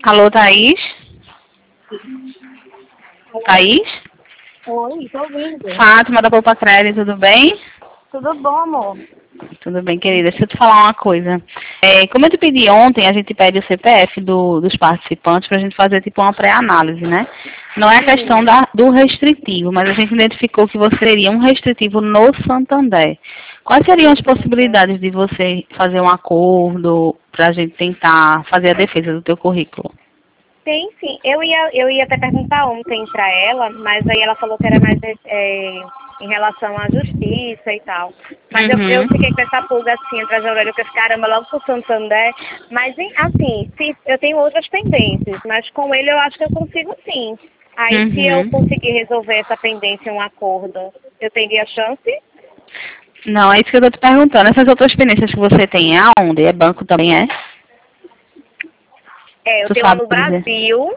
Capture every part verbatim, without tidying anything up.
Alô, Thaís? Thaís? Oi, tô ouvindo. Fátima da Poupa Crédito, tudo bem? Tudo bom, amor? Tudo bem, querida. Deixa eu te falar uma coisa. É, como eu te pedi ontem, a gente pede o C P F do, dos participantes para a gente fazer tipo uma pré-análise, né? Não é a questão da, do restritivo, mas a gente identificou que você teria um restritivo no Santander. Quais seriam as possibilidades de você fazer um acordo para a gente tentar fazer a defesa do teu currículo? Tem sim. Eu ia, eu ia até perguntar ontem pra ela, mas aí ela falou que era mais é, em relação à justiça e tal. Mas eu, eu Uhum. fiquei com essa pulga assim atrás da orelha, que eu fiquei, caramba, logo pro Santander. Mas em- assim, se, eu tenho outras pendências, mas com ele eu acho que eu consigo sim. Aí se eu Uhum. conseguir resolver essa pendência em um acordo, eu teria chance? Não, é isso que eu tô te perguntando. Essas outras experiências que você tem, é aonde? É banco também, é? É, eu Tu tenho uma sabe no dizer? Brasil.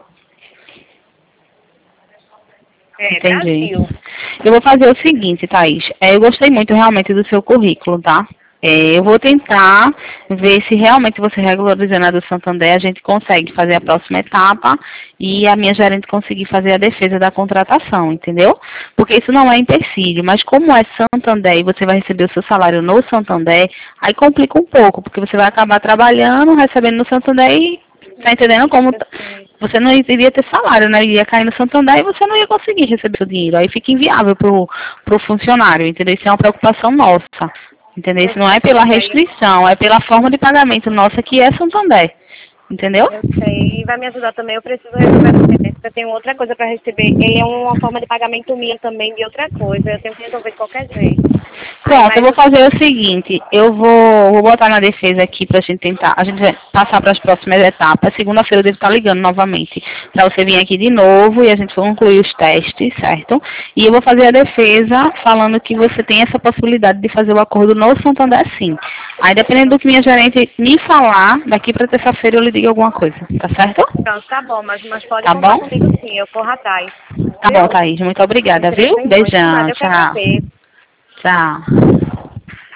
É, Entendi. Brasil. Eu vou fazer o seguinte, Thaís. É, eu gostei muito realmente do seu currículo, tá? É, eu vou tentar ver se realmente você regularizando a do Santander, a gente consegue fazer a próxima etapa e a minha gerente conseguir fazer a defesa da contratação, entendeu? Porque isso não é empecilho, mas como é Santander e você vai receber o seu salário no Santander, aí complica um pouco, porque você vai acabar trabalhando, recebendo no Santander e tá entendendo como Eu t- sei. você não iria ter salário, né? Iria cair no Santander e você não ia conseguir receber o dinheiro. Aí fica inviável pro, pro funcionário, entendeu? Isso é uma preocupação nossa, entendeu? Eu Isso não é sei, pela mas aí restrição, é pela forma de pagamento nossa que é Santander, entendeu? eu sei. E vai me ajudar também. Eu preciso resolver essa pendência. Eu tenho outra coisa para receber. Ele é uma forma de pagamento minha também de outra coisa. Eu tenho que resolver de qualquer jeito. Aí, Pronto, eu mas vou fazer o seguinte, eu vou, vou botar na defesa aqui pra gente tentar, a gente vai passar para as próximas etapas. Segunda-feira eu devo estar ligando novamente para você vir aqui de novo e a gente concluir os testes, certo? E eu vou fazer a defesa falando que você tem essa possibilidade de fazer o acordo no Santander sim. Aí dependendo do que minha gerente me falar, daqui para terça-feira eu lhe digo alguma coisa, tá certo? pronto, tá bom. Mas, mas pode Tá contar bom? comigo sim. Eu corro atrás. Tá bom, Viu? Thaís. Muito obrigada, viu? Obrigada muito. Nada, Beijão, eu que tchau. agradeço. Tchau.